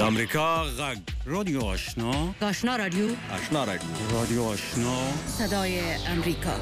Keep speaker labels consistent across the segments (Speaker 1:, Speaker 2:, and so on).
Speaker 1: امریکا غږ رادیو آشنا
Speaker 2: آشنا رادیو
Speaker 1: رادیو آشنا
Speaker 2: صدای امریکا.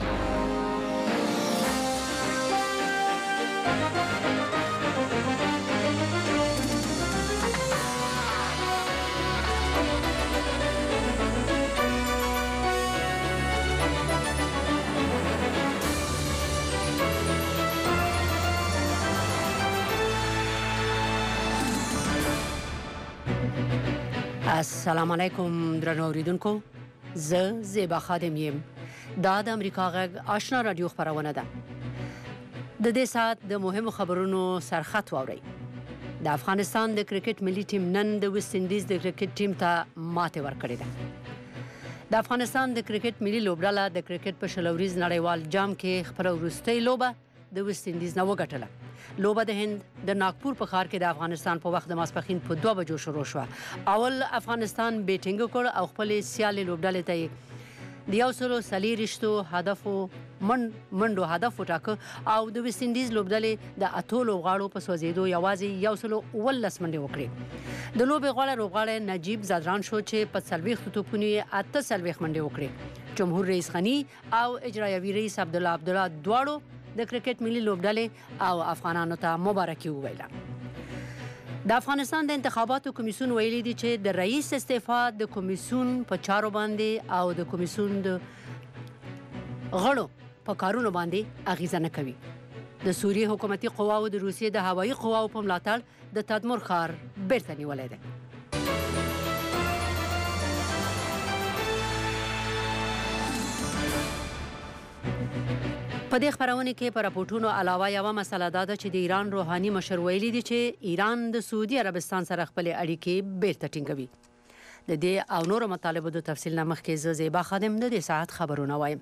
Speaker 2: السلام علیکم درنو اوریدونکو، زه زیبا خادم یم. دا د امریکا غږ آشنا رادیو خبرونه ده. د دې ساعت د مهمو خبرونو سرخط واورئ. د افغانستان د کرکټ ملي ټیم نن د ویسټ انډیز د کرکټ ټیم ته ماتې ورکړې ده. د افغانستان د کرکټ ملي لوبډله د کرکټ په شلوريز نړیوال جام کې خپله وروستۍ لوبه د ویسټ انډیز نه وګټله. لوبه د هند د ناگپور په ښار کې د افغانستان په وخت د ماسپښین په 2 بجو شروع شوه. اول افغانستان بیټینګ وکړ او خپلې سیالې لوبډلې ته یې د 140 هدفو منډو هدف وټاکه او د ویسټ انډیز لوبډلې د 8 لوبغاړو په سوځېدو یوازې 119 منډې وکړې. د لوبې غوړه لوبغاړی نجیب زادران شو چې په 40 توپونو یې 48 منډې وکړې. جمهور رئیس غنی او اجرایوي رئیس عبدالله دواړو د کرکټ ملي لوبډلې او افغانانو ته مبارکي وویله. د افغانستان د انتخاباتو کمیسیون ویلي دی چې د رئیس استعفا د کمیسیون په چارو باندې او د کمیسیون د غړو په کارونو باندې اغیزه نه کوي. د سوریې حکومتي قواو د روسیې د هوایي قواو په ملاتړ د تدمر ښار بیرته نیولی دی. په دې خبرونه کې پر راپورټونو علاوه یوه مسله دا ده چې د ایران روحاني مشر ویلي دی چې ایران د سعودي عربستان سره خپل اړیکې بیرته ټینګوي. د دې او نورو مطالبو د تفصیل نه مخکې زه زیبا خادم د دې ساعت خبرونه وایم.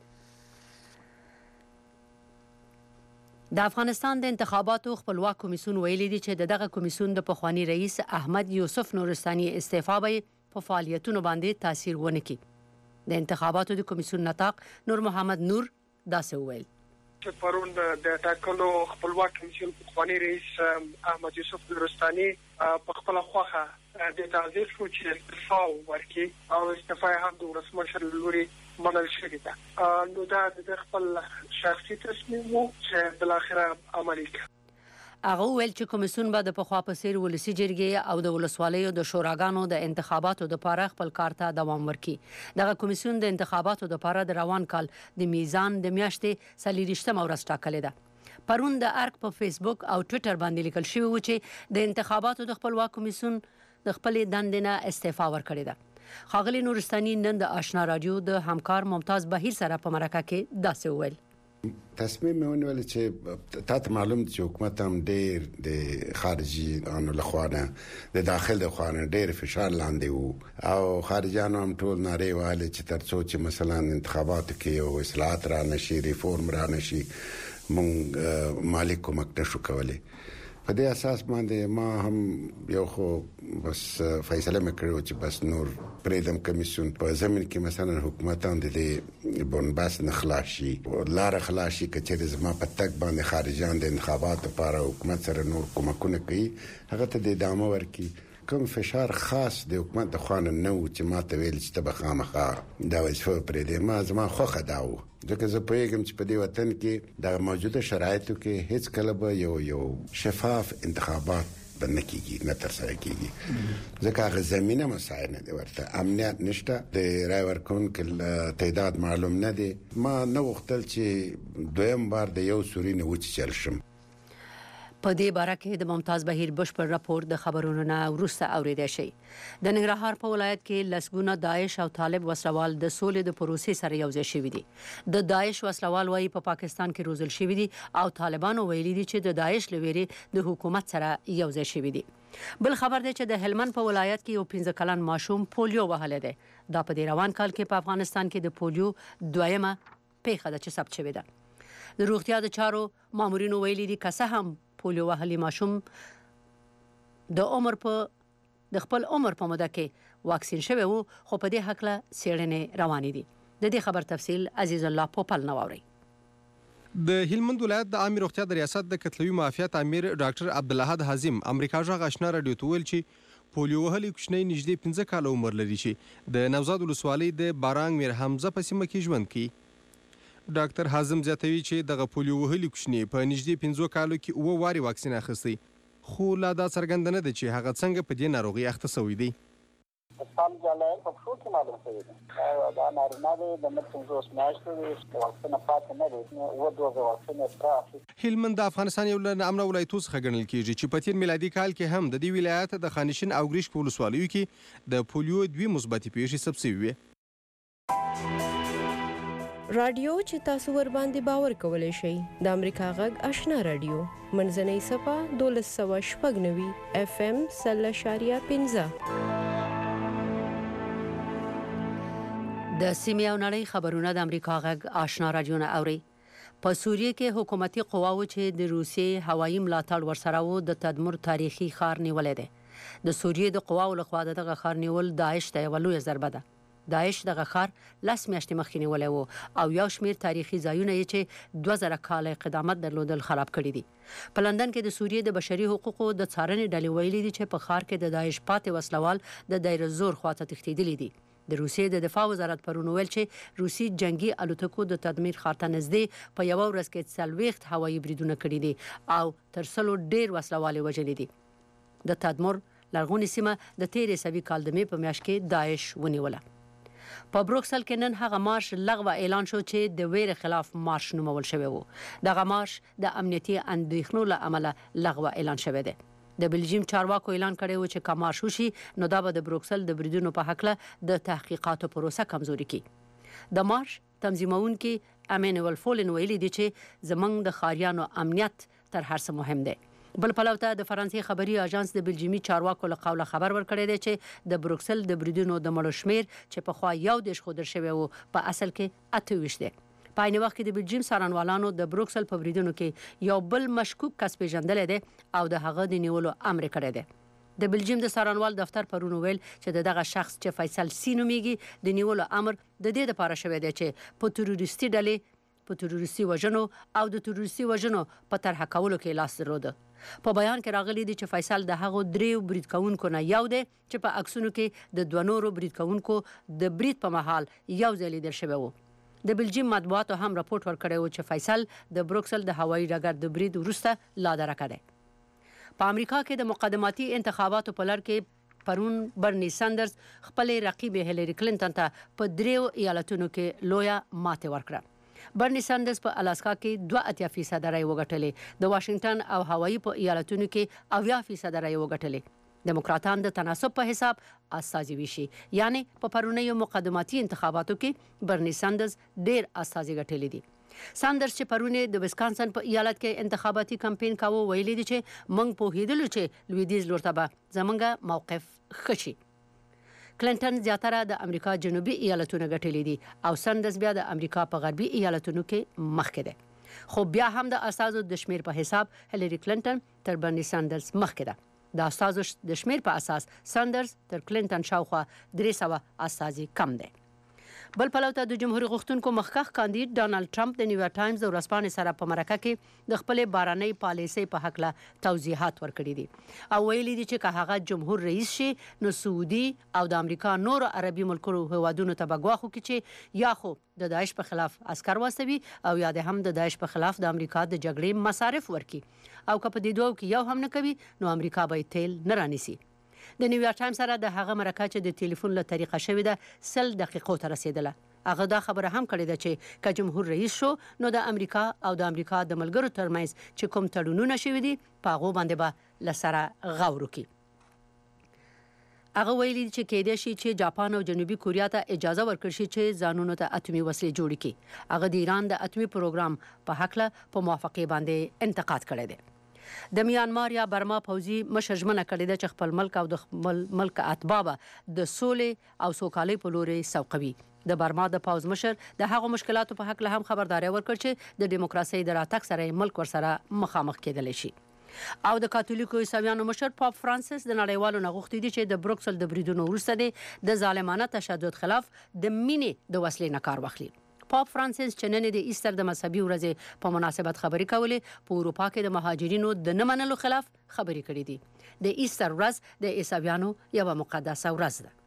Speaker 2: د افغانستان د انتخاباتو خپلواک کمیسیون ویلي دی چې دغه کمیسیون د پخوانی رئیس احمد یوسف نورستاني استعفا به په فعالیتونو باندې تاثیر ونه کړي. د انتخاباتو د کمیسیون نطاق نور محمد نور داسې وویل
Speaker 3: چې پرون د ټاکنو خپلواک کمیسیون پخوانی رئیس احمد یوسف نورستاني په خپل خوخه د تعزیر شو چې استعفا ورکړي او استعفا هم د ولسمشر لوري منل شوې ده. نو دا د خپل شخصي تصمیم وو چې بل اخره عملي کړ.
Speaker 2: هغه ویل چې کمیسیون به د پخوا په څیر ولسي جرګې او د ولسوالیو د شوراګانو د انتخاباتو لپاره خپل کار ته دوام ورکړي. دغه کمیسیون د انتخاباتو لپاره د روان کال د میزان د میاشتې 24 ورځ ټاکلې ده. پرون د ارک په فیسبوک او ټویټر باندې لیکل شوی و چې د انتخاباتو د خپلواک کمیسیون د خپل دندې نه استعفا ورکړې ده. ښاغلي نورستاني نن د آشنا رادیو د همکار ممتاز بهیر سره په مرکه کې داسې وویل.
Speaker 4: تصمیم ونیول چې تاسو معلوم چې حکومت هم ډېر د خارجي انو لخوانه د داخل د خوانه ډېر فشار لاندې وو او خارجيانو هم ټول ناره والے چې ترڅو چې مثلا انتخابات کې او اصلاحات را نشي ریفورم را نشي مونږ مالک کومک نشو کولای. په دې اساس باندې ما هم یو خو بس فیصله وکړو چې بس نور پریدم کمیسیون په زمين کې مثلا حکومتان د بونباس نخلاشي لار خلاشي کچې زما په تک باندې خارجيان د انتخابات لپاره حکومت سره نور کومکونه کوي هغه ته د ادامه ورکي. کوم فشار خاص د حکومت د خوانه نو چې ما ته ویل چې ته بخامخه دا وظیفه پرې دی ما زما خوخه داو ځکه زه پوهیږم چې په دې وطن کې د موجوده شرایطو کې هیڅ کله به یو شفاف انتخابات نه کیږي نه تر سره کیږي ځکه هغه زمينه مساعد نه دی ورته امنیت نشته د رای ورکوونکو تعداد معلوم نه دی. ما نه وختل چې دویم بار د یو سوري نه وچ چل شم.
Speaker 2: په دې باره کې د ممتاز بهیر بشپړ راپور د خبرونو نه وروسته اوریدای شي. د ننګرهار په ولایت کې لسګونه داعش او طالب وسلوال د سولې د پروسې سره یوځای شوي دي. د داعش وسلوال وايي په پاکستان کې روزل شوي دي او طالبانو ویلي دي چې د داعش لویرې د حکومت سره یوځای شوي دي. بل خبر دی چې د هلمند په ولایت کې یو 15 کلن ماشوم پولیو وهلی دی. دا په دې روان کال کې په افغانستان کې د پولیو دویمه پیښه ده چې ثبت شوې ده. د روغتیا د چارو مامورینو ویلي دي که څه هم پولیو وهلی ماشوم د خپل عمر په موده کې واکسین شوی وو خو په دې حق له څېړنې روانې دي. د دې خبر تفصیل عزیز الله پوپل نو اوري.
Speaker 5: د هلمند ولایت د عامه روغتیا د ریاست د کتلوي معافیت امیر ډاکټر عبدالله حازم امریکا ژغ آشنا رادیو ته ویل چې پولیو وهلي کوچنی نږدې 15 کاله عمر لري چې د نوزاد ولسوالۍ د بارانګ میر حمزه په سیمه کې ژوند کوي. ډاکټر حازم زیاتوي چې دغه پولیو وهلي کوچنی په نږدې 15 کالو کې 9 وارې واکسین اخیستی، خو لا دا څرګنده نه ده چې هغه څنګه په دې ناروغي اخته شوی دی.
Speaker 6: سال جلای په څو کې معلوم شوی دی دا نارینه دی د متنزوس میاشتې د واکسین پاتې نه دی او دوه واکسین پراخ.
Speaker 5: هلمند د افغانستان یو له نامنه ولایتو څخه ګڼل کېږي چې په تیر میلادي کال کې هم د دې ولایت د خانشین او ګریش په ولسوالیو کې د پولیو 2 مثبتې پیښې ثبت شوې وې.
Speaker 7: رادیو چې تاسو ور باندې باور کولای شئ د امریکا غږ آشنا رادیو منځنۍ صفه 1290 FM 0.15.
Speaker 2: د سیمې او نړۍ خبرونه د امریکا غږ آشنا رادیو نه اوري. په سوریه کې حکومتي قواو چې د روسیې هوایي ملاتړ ورسره وو د تدمر تاریخي ښار نیولې ده. د سوریې د قواو لخوا دغه ښار نیول داعش ته یو لوی ضربه ده. داعش دغه ښار 10 میاشتې مخکې نیولې وو او یو شمیر تاریخي ځایونه یې چې 2000 کال قدامت درلودل خراب کړي دي. په لندن کې د سوریې د بشري حقوقو د څارنې ډلې ویلي دي چې په ښار کې د داعش پاتې وسلوال د دایره زور خواته تښتېدلي دي. د روسیې د دفاع وزارت پرون ویل چې روسي جنگي الوتکو د تدمیر ښار ته نږدې په یو ورځ کې 40 هوایي بریدونه کړي دي او تر 100 ډیر وسلوال وژلي دي. د تدمر لرغونې سیمه د تیرې سوي کال د مې په میاشت کې داعش ونیوله. په بروکسل کې نن هغه مارش لغوه اعلان شو چې د ویرې خلاف مارش نومول شوی وو. دغه مارش د امنیتي اندېښنو له امله لغوه اعلان شوی دی. د بلجیم چارواکو اعلان کړی و چې که مارش وشي نو دا به د بروکسل د بریدونو په هکله د تحقیقاتو پروسه کمزوري کړي. د مارش تنظیمونکي امانوئل فولن ویلي دي چې زمونږ د ښاریانو امنیت تر هر څه مهم دی. بل پلو ته د فرانسې خبري اژانس د بلجیمي چارواکو له قوله خبر ورکړی دی چې د بروکسل د بریدونو د مړو شمیر چې په خوا یو دیش خودر شوی وو په اصل کې 28 دی. په عین وخت کې د بلجیم څارنوالانو د بروکسل په بریدونو کې یو بل مشکوک کس پیژندل دي او د هغه د نیولو امر کړی دی. د بلجیم د څارنوال دفتر پرون ویل چې دغه شخص چې فیصل سی نومیږي د نیولو امر د دې لپاره شوی دی چې په تروریستي ډلې په تروریستي وژنو او د تروریستي وژنو په طرح کولو کې لاس درلود. په بیان کې راغلي دي چې فیصل د هغو 3 برید کوونکو نه یو دی چې په عکسونو کې د 2 نورو برید کوونکو د برید په محل یو ځای لیدل شوی وو. د بلجیم مطبوعاتو هم راپورټ ورکړی و چې فیصل د بروکسل د هوایي ډګر د برید وروسته لا درکه دی. په امریکا کې د مقدماتي انتخاباتو په لړ کې پرون برني ساندرز خپل رقیب هیلری کلینټن ته په 3 ایالتونو کې لویه ماته ورکړه. برني ساندرز په الاسکا کې 2.8% رای وګټلې، د واشنگټن او هوایي په ایالتونو کې 80% رای وګټلې. دموکراتان د تناسب په حساب استازي ویشي، یعنی په پرونیو مقدماتي انتخاباتو کې برني ساندرز ډیر استازي ګټلې دي. ساندرز چې پرونه د ویسکانسن په ایالت کې انتخاباتي کمپاین کاوه ویلي دي چې موږ په هیدلو چې لویدیز لورته به زمونږ موقف خشي. کلینټن زیاتره د امریکا جنوبي ایالتونو ګټلې دي او ساندرز بیا د امریکا په غربي ایالتونو کې مخکې ده. خو بیا هم د استازو د شمیر په حساب هیلری کلینټن تر برني ساندرز مخکې ده. د استازو د شمیر په اساس ساندرز تر کلینټن شاوخوا 300 استازي کم دی. بل پلو ته د جمهوریت غوښتونکو مخکښ کاندید ډانلډ ټرمپ د نیویارک ټایمز د ورځپاڼې سره په مرکه کې د خپل باراني پالیسۍ په حق له توضیحات ورکړي دي او ویلي دي چې که هغه جمهور رئیس شي نو سعودي او د امریکا نور عربي ملکونو هوادونو ته بګواخو کې چې یا خو د داعش په خلاف عسكر واستوي او یا د هم د داعش په خلاف د امریکا د جګړې مصارف ورکي او که په دې دوه کې یو هم نه کوي نو امریکا به تیل نه رانیسي. د نیویارک ټایمز سره د هغه مرکه چې د ټلیفون له طریقه شوې ده 100 دقیقو ته رسیدله. هغه دا خبره هم کړې ده چې که جمهور رئیس شو نو د امریکا او د امریکا د ملګرو ترمنځ چې کوم تړونونه شوي دي په هغو باندې به له سره غور وکړي. هغه ویلي چې کېدای شي چې جاپان او جنوبي کوریا ته اجازه ورکړي شي چې ځانونو ته اتومي وسلې جوړ کړي. هغه د ایران د اتومي پروګرام په حق له په موافقه باندې انتقاد کړی دی. د میانمار یا برما پوځي مشر ژمنه کړې ده چې خپل ملک او د خپل ملک اتباع د سولې او سوکالۍ په لوري سوقوي. د برما د پوځ مشر د هغو مشکلاتو په حق له هم خبرداري ورکړ چې د دیموکراسي د راتګ سره ملک ورسره مخامخ کېدلی شي. او د کاتولیکو عیسویانو مشر پاپ فرانسیس د نړیوالو نه غوښتي دي چې د بروکسل د بریدونو وروسته د ظالمانه تشدد خلاف د مینې د وسلې نه کار واخلي. پاپ فرانسیس چې نن د ایستر د مذهبي ورځې په مناسبت خبرې کولې په اروپا کې د مهاجرینو د نه منلو خلاف خبرې کړې دي د ایستر ورځ د عیسویانو یوه مقدسه ورځ ده.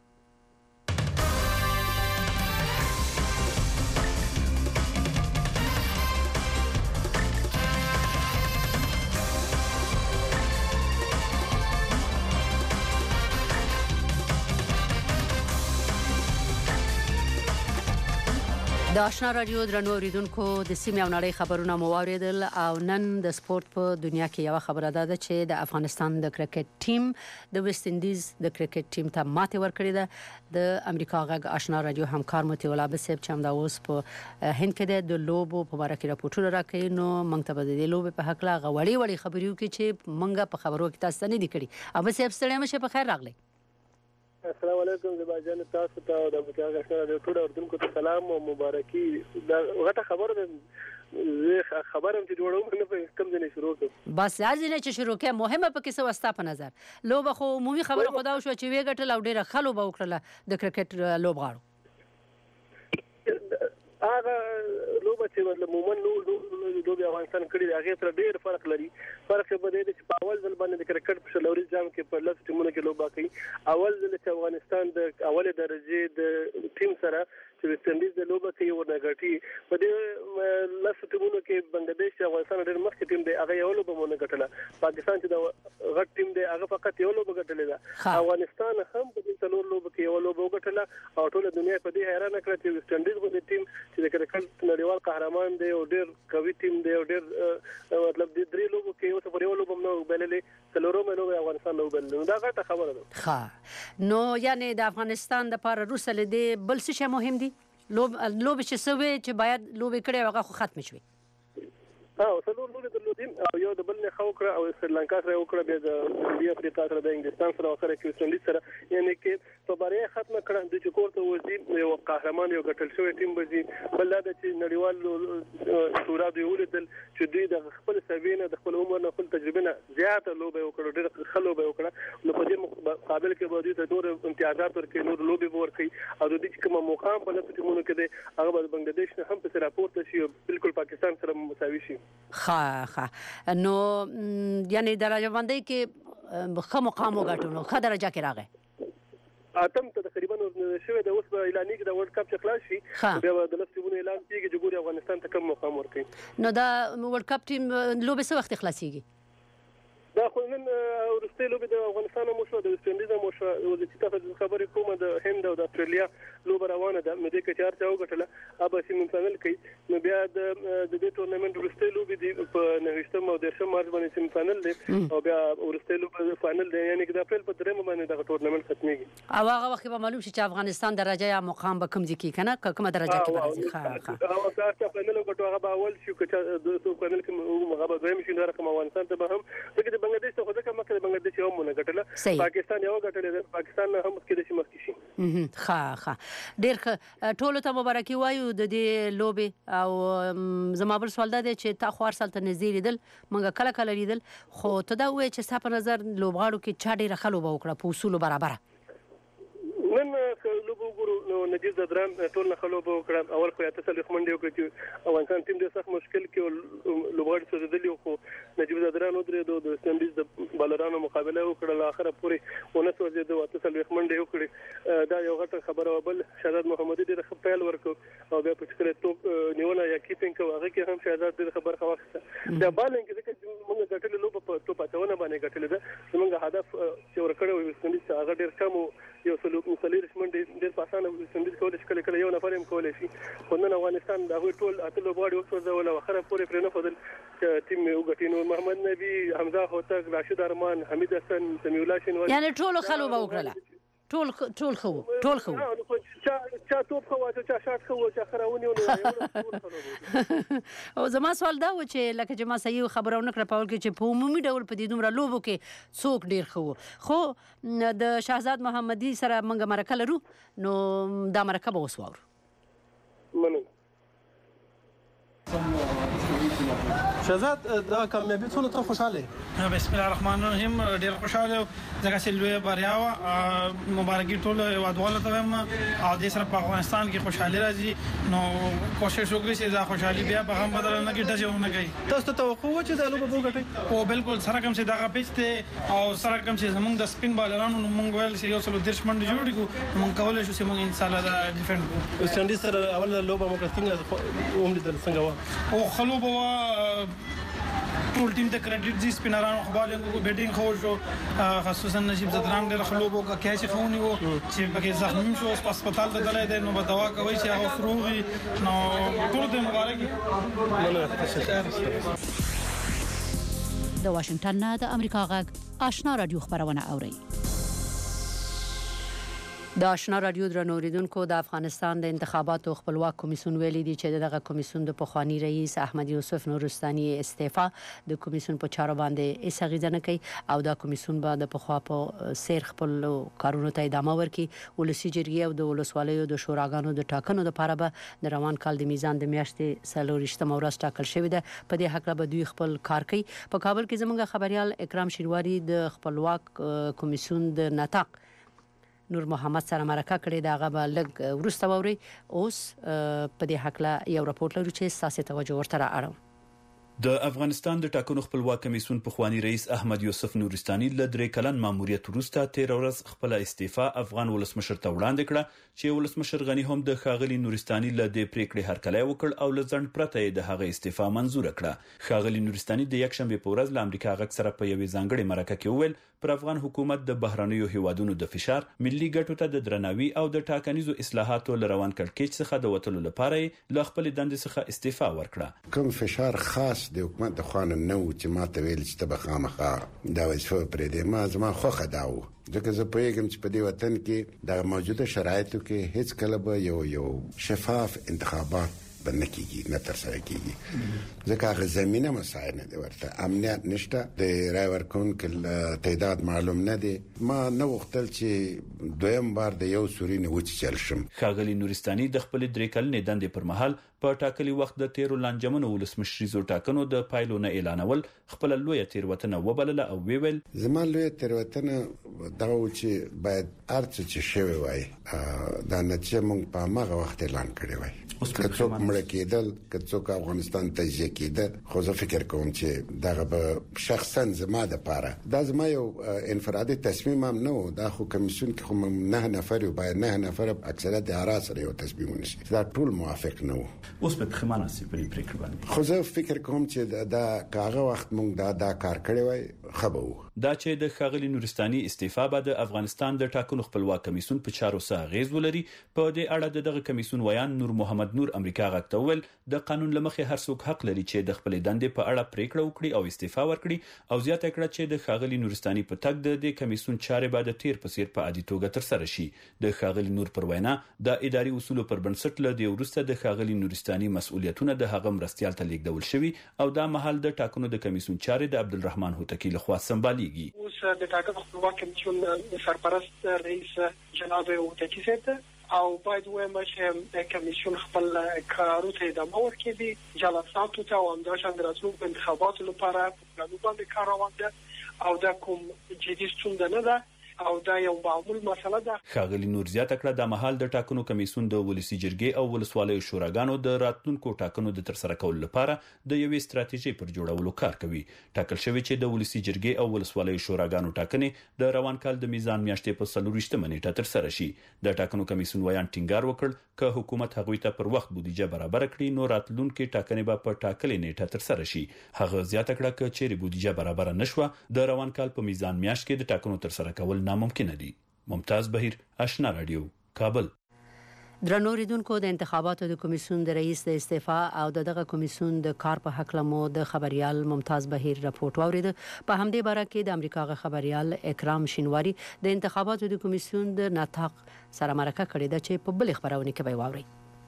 Speaker 2: د آشنا رادیو درنو اوریدونکو د سیمې او نړۍ خبرونه مو واوریدل او نن د سپورت په دنیا کې یو خبره ده چې د افغانستان د کرکټ ټیم د ویسټ انډیز د کرکټ ټیم ته ماتې ورکړې ده. د امریکا غږ آشنا رادیو همکار متي الله بسب چې همدا اوس په هند کې د لوبو په اړه کې راپورټونه راکوي نو موږ ته د لوبو په حق لا غوړی خبرې وکړي چې موږ په خبرو کې تاسو نه دي کړي. ابه سب ستړي مشه په خیر راغلی.
Speaker 8: السلام علیکم زباجان تاسو ته او د امریکا غږ د ټول اردوونکو ته سلام او مبارکي. دا غټه خبره ده زه خبرم چې جوړوم نه په کم ځای شروع کوم
Speaker 2: بس ځینې چې شروع کې مهمه پکې څه وستا په نظر لوبه خو عمومي خبره خدا شو چې وی غټل او ډیره خلو به وکړه د کرکټ لوبغاړو
Speaker 8: هغه لوبه چې مطلب مومن لوبه افغانستان کړي هغه سره ډېر فرق لري. فرق په دې چې په اول ځل باندې د کرکټ په شلوري جام کې په لس ټیمونو کې لوبه کوي. اول ځل چې افغانستان د اول درجه د ټیم سره چې ویسټ انډیز د لوبه کوي ورنګټي په دې لس ټیمونو کې بنگلاديش او افغانستان ډېر مخکې ټیم دی هغه یو لوبه مونږ ګټله. پاکستان چې د غټ ټیم دی هغه فقط یو لوبه ګټلې ده. افغانستان هم په دې څلور لوبو کې یو لوبه وګټله او ټول دنیا په دې حیرانه کړه چې ویسټ انډیز غوښتي ټیم چې د کرکټ نړیوال قهرمان دی او ډېر قوي ټیم دی او ډېر مطلب د درې لوبو کې یو څه یو لوبه نو بللې څلورمه لوبه افغانستان نو بلل. دا غټه خبره ده.
Speaker 2: ها نو یعنی د افغانستان د لپاره روسل دی بل څه مهم دي لوب چې سوي چې باید لوب کړي هغه خو ختم شوي.
Speaker 8: څلور لوبې درلودې او یو د بل نه خو کړه او سریلانکا سره وکړه بیا د سویلي افریقا سره د انګلستان سره اخر کې ویسټ انډیز سره یعنی کې په باره ختمه کړه د چکور ته وځي یو قهرمان یو ګټل شوی ټیم وځي. بل دا چې نړیوال شورا دی ولیدل چې دوی د خپل سوینه د خپل عمر نه خپل تجربه نه زیاته لوبه وکړه ډېر خلوبه وکړه نو په دې مقابل کې به دوی ته نور امتیازات ورکړي نور لوبه ورکړي او د دې کوم مقام په لته ټیمونو کې دی هغه د بنگلاديش نه هم په راپورته شي بالکل پاکستان سره مساوي شي.
Speaker 2: ها نو یعنی درجه باندې کې خو مقام وګټو نو خه درجه کې راغی
Speaker 8: اتم ته تقریبا شوی د اوس په اعلانې کې د ورلد کپ چې خلاص شي بیا د لسټونو اعلان کیږي چې ګوري افغانستان ته کوم مقام ورکړي.
Speaker 2: نو دا ورلد کپ ټیم لوبه څه وخت خلاصيږي؟
Speaker 8: دا خو نن ورسته لوبه د افغانستان مو شو د ویسټ انډیز مو شو او د چې تاسو خبرې کومه د هند او د استرالیا لوبه روانه ده مې د کچار چا وګټله ابا سیمون فائنل کې نو بیا د دې ټورنمنت ورسته لوبه دی په 9 او 10 مارچ باندې سیمون فائنل دی او بیا ورسته لوبه فائنل دی یعنی د اپریل په 3 باندې د ټورنمنت ختميږي
Speaker 2: او هغه وخت به معلوم شي چې افغانستان درجه یا مقام به کوم ځکه کنه کومه درجه کې راځي.
Speaker 8: ها او تاسو فائنل وګټو هغه به اول شو چې د فائنل کې هغه به دویم شي د رقم افغانستان ته به هم دغه د بنگلاديش ته خو ځکه مکه د بنگلاديش یو مونږ ګټله پاکستان یو ګټله پاکستان هم کې د شي مخکې شي.
Speaker 2: ها ډېر ټولو ته مبارکي وایو د دې لوبې او زما بل سوال دا دی چې تا خو ارسل ته نږدې لیدل موږ کله لیدل خو ته دا وایې چې ستا په نظر لوبغاړو کې چا ډېره ښه لوبه وکړه په اصولو برابره؟
Speaker 8: نن لوبو ګورو نو نجیب زدران ټول نه خلوبه وکړه اول خو اته سل خمنډي وکړي چې افغانستان ټیم ډېر سخت مشکل کې لوبغاړي سوځېدلی خو نجیب زدران ودرېدو د ویسټ انډیز د بالرانو مقابله وکړه له اخره پورې ونه سوځېدو اته سل خمنډي وکړي دا یو غټه خبره بل شهزاد محمدي ډېر ښه پیل ورکړ او بیا په څیر توپ نیونه یا کیپینګ کوي هغه کې هم شهزاد ډېر خبر خواخته دا بالنګ کې ځکه موږ ګټلې لوبه په توپ اچونه باندې ګټلې ده موږ هدف چې ورکړو ویسټ انډیز هغه ډېر کم یو سلوک مسلې رسمن ډېر پاسانه سندې کولای شي کله یو نفر هم کولای شي خو نن افغانستان دا ټول اته لوبغاړي وسوځول او اخره پورې پرې نه فضل ټیم وګټي نو محمد نبی حمزه هوتک راشد ارمان حمید حسن سمیع الله شینواری
Speaker 2: یعنی ټول خلو به وکړه ټول خو
Speaker 8: چا توپ خو واچو چا شاټ خو چا خراونی
Speaker 2: او زما سوال دا و چې لکه چې ما صحیح خبرونه کړ پاول کې چې په عمومي ډول په دې دومره لوبو کې څوک ډیر خو د شهزاد محمدي سره منګه مرکه لرو نو دا مرکه به وسوار
Speaker 8: مننه
Speaker 9: شهزاد دا کامیابی څونه ته خوشاله؟
Speaker 10: بسم الله الرحمن الرحیم ډیر خوشاله ځکه چې لوی بریا وا مبارکي ټول وادواله ته هم او د سره په افغانستان کې خوشحالي راځي نو کوشش وکړئ چې دا خوشحالي بیا به هم بدل نه کیږي چې ونه کوي.
Speaker 9: تاسو ته توقع و چې دا لوبه وګټي؟
Speaker 10: او بالکل سره کوم چې دا غپېسته او سره کوم چې زمونږ د سپین بالرانو موږ ویل چې یو څلور درش منډه جوړ کړو موږ کولای شو چې موږ ان شاء الله دا ډیفند وکړو.
Speaker 9: ویسټ انډیز سره اول لوبه مو کړه هم لیدل څنګه و
Speaker 10: او خلوبه ټول ټیم ته کریډټ دي سپینرانو خبالنګو کو بیټینګ خو شو خصوصا نجیب زدران ډېر خلوبو کا کیچ خونی وو چې پکې زخمی شو هسپتال ته تللی دی نو به دوا کوي چې هغه فروغي نو ټول ته مبارکي.
Speaker 2: د واشنگټن نه د امریکا غږ آشنا رادیو خبرونه اوري. د آشنا رادیو درنو اوریدونکو د افغانستان د انتخاباتو خپلواک کمیسیون ویلي دی چې دغه کمیسیون د پخوانی رئیس احمد یوسف نورستاني استعفا د کمیسیون په چارو باندې هیڅ اغیزه نه کوي او دا کمیسیون به د پخوا په سیر خپل کارونو ته ادامه ورکړي. ولسی جرګې او د ولسوالیو د شوراګانو د ټاکنو لپاره به د روان کال د میزان د میاشتې 24 ورځ ټاکل شوې ده. په دې حق به دوی خپل کار کوي. په کابل کې زموږ خبريال اکرام شینواری د خپلواک کمیسیون د نطاق نور محمد سره مرکه کړې دا غو لګ ورسته ووري اوس په دې حق لا یو راپورټ لرو چې سیاست توجه ورته اړه.
Speaker 11: د افغانستان د ټاکنو خپلواک کمیسیون پخوانی رئیس احمد یوسف نورستاني ل درې کلن ماموریت وروسته 13 ورځ خپل استعفا افغان ولسمشر ته وړاندې کړه چې ولسمشر غنی هم د خاغلی نورستاني ل دې پریکړې هرکلی وکړ او ل ځند پرته د هغه استعفا منزور کړه. خاغلی نورستاني د یک شنبه په ورځ ل امریکا غږ سره په یوې ځانګړې مرکه کې وویل پر افغان حکومت د بهرانيو هیوادونو د فشار ملي ګټو ته د درناوي او د ټاکنیزو اصلاحاتو لروان کړکېچ څخه د وټلو لپاره ل خپل دندې څخه استعفا ورکړه.
Speaker 4: کوم فشار خاص د حکومت د خوانه نو چې ماته ویل چې ته بخامخه دا وظیفه پرې دی ما زما خوخه داو ځکه زه پوهیږم چې په دې وطن کې د موجوده شرایطو کې هیڅ کله به یو شفاف انتخابات بنکیږي نه تر سره کیږي ځکه هغه زمينه مساعد نه دی ورته امنیت نشته د رای ورکونکو تعداد معلوم نه دی. ما نو وختل چې دویم بار د یو سوري نه وچل شم.
Speaker 11: خاغلی نورستاني د خپل درې کلنې دندې پر مهال په ټاکلي وخت د 13 لانجمنو ولسمشریزو ټاکنو د پایلو نه اعلانول خپل لوی تیروتنه وبلله او ویل
Speaker 4: زما لوی تیروتنه دا و چې باید ارڅ چې شوی وای دا نتیجه مونږ په هغه وخت اعلان کړی وای. که څوک مړ کېدل که څوک افغانستان ته ځي کېدل خو زه فکر کوم چې دا به شخصا زما د پاره دا زما یو انفرادي تصمیم هم نه و. دا خو کمیسیون کې خو 9 نفر باید 9 نفر اکثریت د اراده سره یو تصمیم ونیسي دا ټول موافق نه و.
Speaker 11: اوس په خمانه سي په پریکړه باندې
Speaker 4: خو زه فکر کوم چې دا کاغه وخت مونږ دا کار کړی وای خبو
Speaker 11: دا چې د خاغلی نورستاني استعفا بعد د افغانستان د ټاکنو خپلواک کمیسیون په چارو سره غیز ولري. په دې اړه دغه کمیسیون ویان نور محمد نور امریکا غږ ته ویل د قانون لمخې هر څوک حق لري چې د خپل دندې په اړه پریکړه وکړي او استعفا ورکړي او زیاته کړه چې د خاغلی نورستاني په تګ د کمیسیون چارې بعد تیر په سیر په عادي توګه تر سره شي. د خاغلی نور پر وینا د اداري اصولو پر بنسټ له د ورسته د خاغلی نورستاني مسؤلیتونه د هغه مرستيال ته لیږدول شوی او دا مهال د ټاکنو د کمیسیون چارې د عبدالرحمن هوتکی لخوا سمباليږي.
Speaker 3: اوس د ټاکنو خپلواک کمیسیون سرپرست رئیس جناب هوتکی سره او باید وایم چې کمیسیون خپل کارونو ته ادامه ورکړي جلساتو ته او همداشان راتلونکو انتخاباتو لپاره په باندې کار روان ده او دا کوم جدي ستونزه نه ده او دا یو معمول مسله ده.
Speaker 11: خاغلی نور زیاته کړه د محل د ټاکنو کمیسیون د ولسی جرګې او ولسوالیو شوراګانو د راتلونکو ټاکنو د ترسره کولو لپاره د یوې ستراتیژي پر جوړولو کار کوي. ټاکل شوی چې د ولسی جرګې او ولسوالیو شوراګانو ټاکنې د روان کال د میزان میاشتې په 24 نیټه ترسره شي. د ټاکنو کمیسیون ویان ټینګار وکړ چې حکومت هغوی ته پر وخت بودیجه برابر کړي نو راتلونکو ټاکنې به په ټاکلې نیټه ترسره شي. هغه زیاته کړه چې چیرې بودیجه برابر نشوه د روان کال په میزان میاشت کې د ټاکنو ترسره کول ناممکن دي. ممتاز بهیر آشنا رادیو کابل.
Speaker 2: درنو اوریدونکو د انتخاباتو د کمیسیون د رئیس د استعفا او دغه کمیسیون د کار په حق لمو د خبريال ممتاز بهیر راپورټ واورید. په همدې باره کې د امریکا غ خبريال اکرام شینواری د انتخاباتو د کمیسیون د نطاق سره مرکه کړې ده چې په بل خبرونه کې به واوري.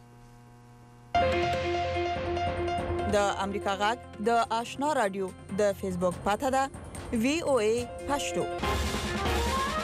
Speaker 12: د امریکا غږ د آشنا رادیو د فیسبوک پاته ده VOA پښتو.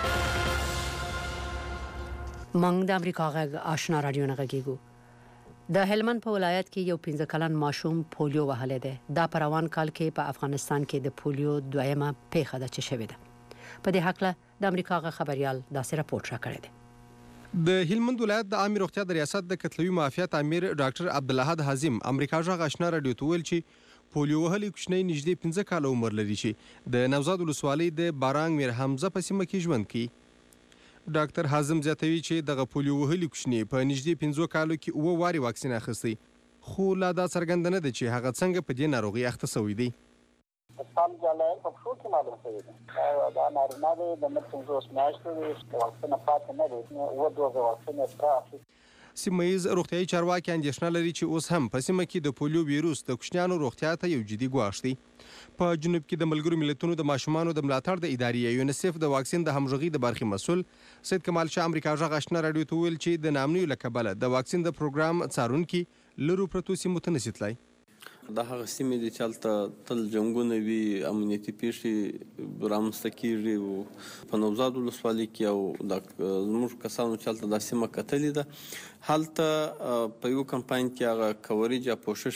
Speaker 2: منګ د امریکا غږ آشنا رادیو نه غږیږو. د هلمند په ولایت کې یو 15 کلن ماشوم پولیو وهلی دی. دا په روان کال کې په افغانستان کې د پولیو دویمه پیښه ده چې شوې ده. په دې حق له د امریکا غ خبريال داسې راپورټ راکړی دی.
Speaker 5: د هلمند ولایت د عامه روغتیا د ریاست د کتلوي معافیت امیر ډاکټر عبدالحد حازم امریکا غ آشنا رادیو ته ویل چې پولیو وهلي کوچنی نږدې 15 کال عمر لري چې د نوزاد ولسوالۍ د بارانګ میر حمزه په سیمه کې ژوند کوي. ډاکټر حازم زیاتوي چې دغه پولیو وهلي کوچنی په نږدې 15 کالو کې 9 واري واکسین اخیستی، خو لا دا څرګنده نه ده چې هغه څنګه په دې ناروغي اخته شوی دی.
Speaker 6: سم جلال په څو کې معلوم شوی دی دا نارینه دی د متن زوس میاشتې د واکسین پاتې نه دی او دوه واکسین ترافیک.
Speaker 5: سیمه‌یز روغتیايي چارواکي اندېښنه لري چې اوس هم په سیمه کې د پولیو ویروس د کوچنیانو روغتیا ته یو جدي ګواښ دی. په جنوب کې د ملګرو ملتونو د ماشومانو د ملاتړ د ادارې یونیسف د واکسین د همغږي د برخې مسؤل سید کمال شاه امریکا غ آشنا رادیو ته ویل چې د نامنیو له کبله د واکسین د پروګرام څارونکي لرو پرتو سیمو ته نشي تلای.
Speaker 13: دا هغه سیمې دي چې هلته تل جنګونه وي، امنیتي پیښې رامنځته کېږي او په نوزاد ولسوالۍ کې او د زموږ کسانو چې هلته دا سیمه کتلې ده هلته په یو کمپاین کې هغه کوریج یا پوشش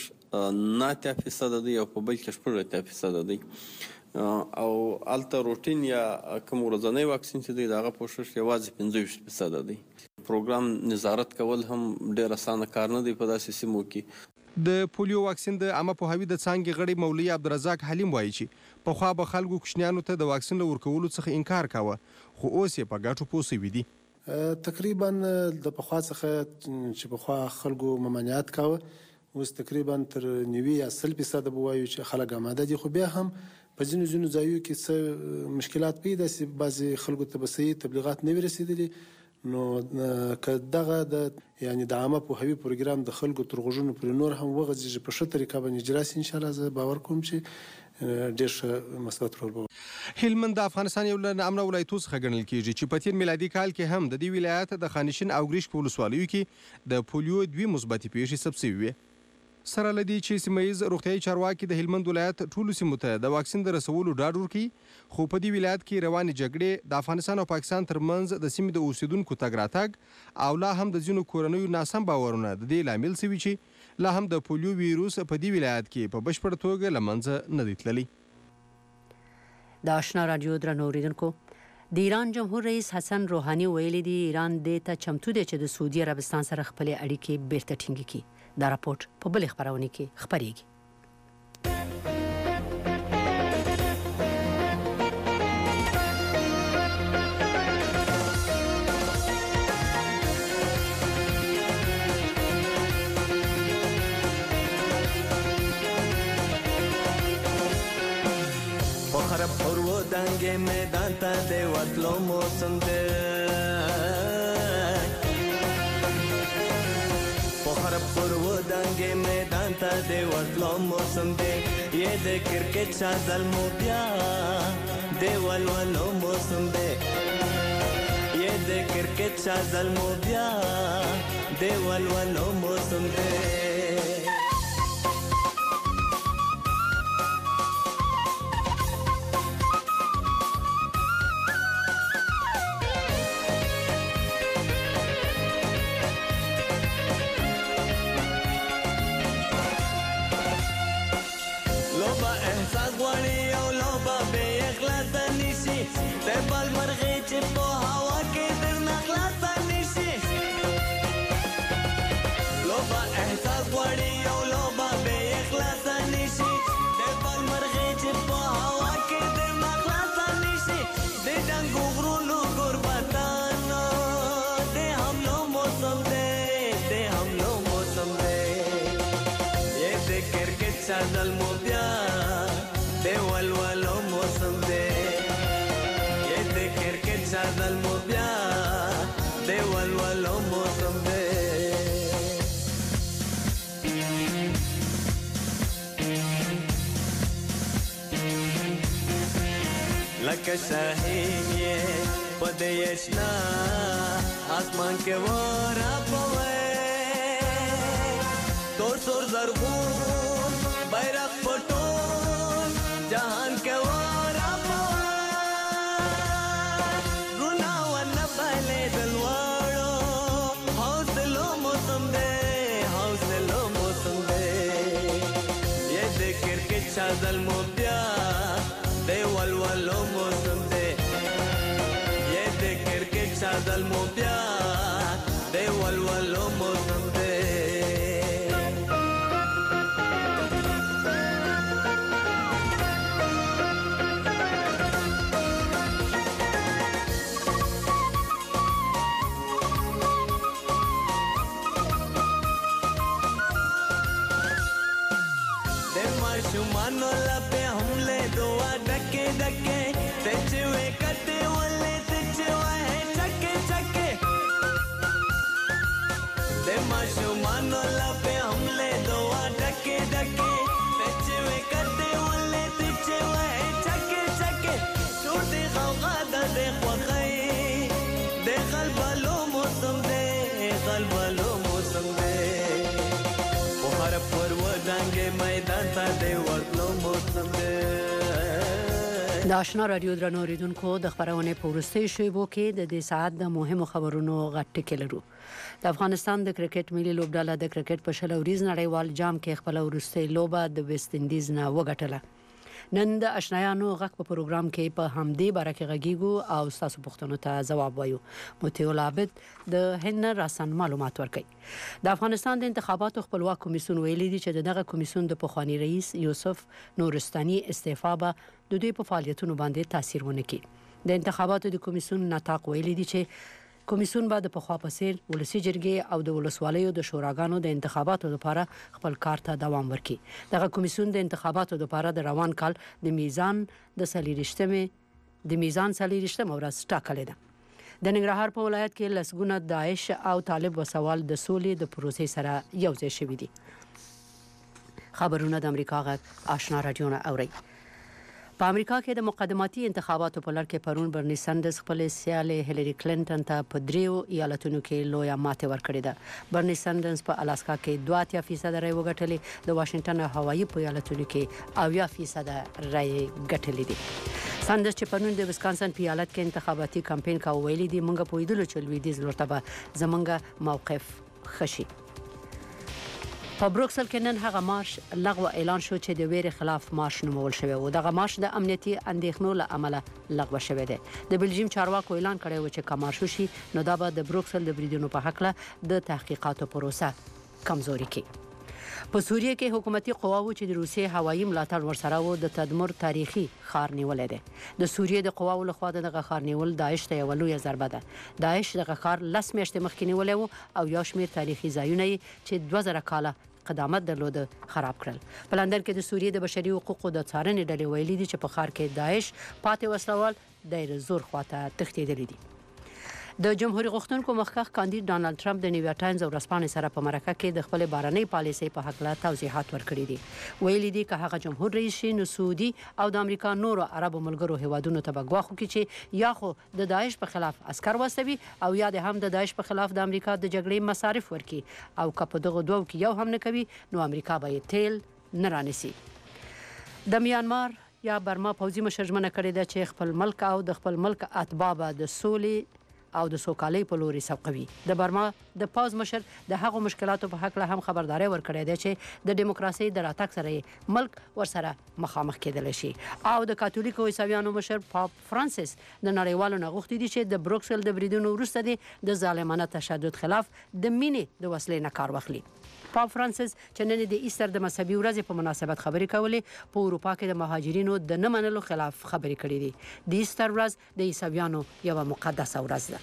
Speaker 13: 9% دی او په بل کې 8% دی او هلته روټین یا کوم ورځنی واکسین چې دی دغه پوشش یوازې 25% دی. پروګرام نظارت کول هم ډېر اسانه کار نه دی په داسې سیمو کې.
Speaker 5: د پولیو واکسین د عامه پوهاوي د څانګې غړي مولوي عبدالرزاق حلیم وایي چې پخوا به خلکو کوچنیانو ته د واکسین له ورکولو څخه انکار کاوه، خو اوس یې په ګټو پوه سوي دي.
Speaker 9: تقریبا د پخوا څخه چې پخوا خلکو ممانعت کاوه اوس تقریبا تر 90 یا 100% به وایو چې خلک آماده دي، خو بیا هم په ځینو ځایو کې څه مشکلات پیدا سي، بعضي خلکو ته به صحیح تبلیغات نه رسیدلي، نو که دغه د یعنی د عامه پوهاوي پروګرام د خلکو تر غوږونو پورې نور هم وغځېږي په ښه طریقه باندې اجرا سي، انشاءالله زه باور کوم چې ډېر ښه مثبت رول به.
Speaker 5: هلمند د افغانستان یو له ناامنه ولایتو څخه ګڼل کېږي چې په تېر میلادي کال کې هم د دې ولایت د خانشین او ګریش په ولسوالیو کې د پولیو 2 مثبتې پیښې ثبت شوي وې. سره له دې چې سیمه‌یز روغتیايي چارواکي د هلمند ولایت ټولو سیمو ته د واکسین د رسولو ډاډ ورکوي، خو په دې ولایت کې روانې جګړې د افغانستان او پاکستان ترمنځ د سیمې د اوسیدونکو تګ راتګ او لا هم د ځینو کورنیو ناسم باورونه د دې لامل شوي چې لا هم د پولیو ویروس په دې ولایت کې په بشپړ توګه له منځه نه دی تللی.
Speaker 2: د آشنا رادیو درنو اوریدونکو، د ایران جمهور رئیس حسن روحاني ویلي دی ایران دې ته چمتو دی چې د سعودي عربستان سره خپلې اړیکې بیرته ټینګې کړي. دا راپورټ په بلې خبرونه کې خبرېږي.
Speaker 14: په خراب اور دنګ میدان ته د وتلو موسم دی، دنګ میدان ته د ورتلو موسم دی، یې د کرکټ شازل مو بیا د ولولو موسم دی، یې د کرکټ شازل مو بیا د ولولو موسم دی. لکه شاهین یې په دې اشنا آسمان کې ورپوي، تور سور زرغون بیرغ په ټول جهان کې ورپوي، رونا ونه بلې د لوړو حوصلو موسم دی، حوصلو माशुमानो लपे हमले दुआ डके डके तेचवे कटे वले तेचवा है चके चके दे माशुमानो लपे हमले दुआ डके डके तेचवे कटे वले तेचवा है चके चके छोटे गौगा दे ख्वाई दे खलबलो मौसम दे खलबलो मौसम दे हर पर्व डांगे मैदान ता दे ورتلو موسم دے
Speaker 2: د آشنا رادیو درنو اوریدونکو د خبرونه په ورستي شوبو کې د دې ساعت د مهمو خبرونو غټ کې لرو د افغانستان د کرکټ ملي لوبډاله د کرکټ په شل اوریز نړیوال جام کې خپل ورستي لوبه د ویسټ انډیز نه وګټله نن د آشنایانو غږ په پروګرام کې په همدې باره کې غږیږو او تاسو پوښتنو ته ځواب وایو متول عابد د هند راسن معلومات ورکړي د افغانستان د انتخاباتو خپلواک کمیسیون ویلي دی چې دغه کمیسیون د پخوانی رئیس یوسف نورستاني استعفا به د دوی په فعالیتونو باندې تاثیر ونه کړي د انتخاباتو د کمیسیون نطاق ویلي دی چې کمیسیون به د پخوا په څیر ولسی جرګې او د ولسوالیو د شوراګانو د انتخاباتو لپاره خپل کار ته دوام ورکړي دغه کمیسیون د انتخاباتو لپاره د روان کال د میزان سلیریشتمه ورځ ټاکلې ده د ننګرهار په ولایت کې لسګونه داعش او طالب وسوال د سولې د پروسې سره یوځای شوي دي خبرونه د امریکا غږ آشنا رادیو نه اوري په امریکا کې د مقدماتي انتخاباتو په لړ کې پرون برني سندرز خپل سیالې هیلری کلینټن ته په دریو ایالتونو کې لویه ماته ورکړې ده برني سندرز په الاسکا کې 2.8% رای وګټلې د واشنگټن او هوایي په ایالتونو کې 80% رای ګټلې دي سندرز چې پرون د وسکانسن په ایالت کې انتخاباتي کمپاین کاوه ویلي دي موږ په ایدلو چې لویدیز لورته زمونږ موقف خشي په بروکسل کې نن هغه مارش لغوه اعلان شو چې د ویرې خلاف مارش نومول شوی و دغه مارش د امنیتي اندېښنو له امله لغوه شوی دی د بلجیم چارواکو اعلان کړی و چې کمارش شي نو دا به د بروکسل د بریدونو په حق له د تحقیقاتو پروسه کمزوري کوي په سوریه کې حکومتي قواوو چې د روسیې هوایي ملاتړ ورسره و د تدمر تاریخي خار نیولې ده د سوریې د قواوو لخوا دغه خار نیول داعش ته یو لوی ضربه ده داعش دغه خار لس میاشتې مخکې نیولې و او یو شمېر تاریخي ځایونه چې 2000 کاله قدامت درلوده خراب کړل په لندن کې د سوریې د بشري حقوقو د څارنې ډلې ویلي دي چې په ښار کې داعش پاتې وسلوال ډېر زور خواته تښتېدلي دي د جمهوریت غوښتونکو مخکښ کاندید ډانلډ ټرمپ د نیویارک ټایمز او ورځپاڼې سره په مرکه کې د خپل بهرنۍ پالیسۍ په حق له توضیحات ورکړي دي ویلي دي که هغه جمهور رئیس شي نو سعودي او د امریکا نورو عربو ملګرو هیوادونو ته بګواخو کې چې یا خو د داعش په خلاف عسكر وسوي او یا د هم د داعش په خلاف د امریکا د جګړې مصارف ورکړي او که په دغه دوو کې یو هم نه کوي نو امریکا به تیل نه رانیسي د میانمار یا برما پوځي مشر ژمنه کړې ده چې خپل ملک او د خپل ملک اتباع به د سولې او د سوکالۍ په لوري سبقوي د برما د پاوز مشر د هغو مشکلاتو په حق له هم خبرداري ورکړې ده چې د دیموکراسي د راتګ سره ملک ورسره مخامخ کېدل شي او د کاتولیکو عیسویانو مشر پاپ فرانسیس د نړیوالو نه غوښتي دي چې د بروکسل د بریدونو وروسته د ظالمانه تشدد خلاف د مینې د وسلې نه کار واخلي پاپ فرانسیس چې نن د ایستر د مذهبي ورځې په مناسبت خبرې کولې په اروپا کې د مهاجرینو د نه منلو خلاف خبرې کړې دي د ایستر ورځ د عیسویانو یوه مقدسه ورځ ده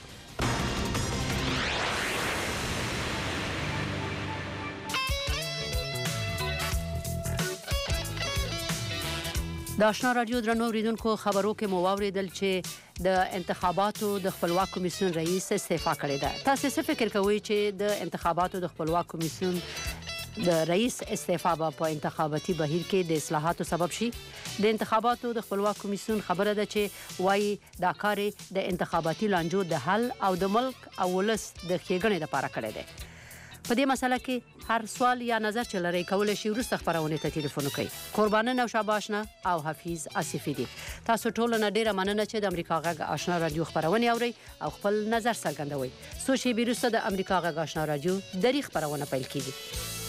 Speaker 2: د آشنا رادیو درنو اوریدونکو خبرو کې مو واوریدل چې د انتخاباتو د خپلواک کمیسیون رئیس استعفا کړی ده تاسو څه فکر کوئ چې د انتخاباتو د خپلواک کمیسیون د رئیس استعفا په انتخاباتي بهیر کې د اصلاحاتو سبب شي د انتخاباتو د خپلواک کمیسیون خبره ده چې وایي دا کار د انتخاباتي لانجو د حل او د ملک او ولس د ښېګڼې لپاره کړی دی په دې مسله کې هر سوال یا نظر چې لرئ کولای شئ وروسته خبرونه ته ټلیفون وکړئ قربانه نوشابه آشنا او حفیظ آصفي دي تاسو ټول نه ډیره مننه چې د امریکا غږ آشنا رادیو خبرونه اورئ او خپل نظر څرګندوئ څو شېبې وروسته د امریکا غږ آشنا رادیو درې خبرونه پیل کیږي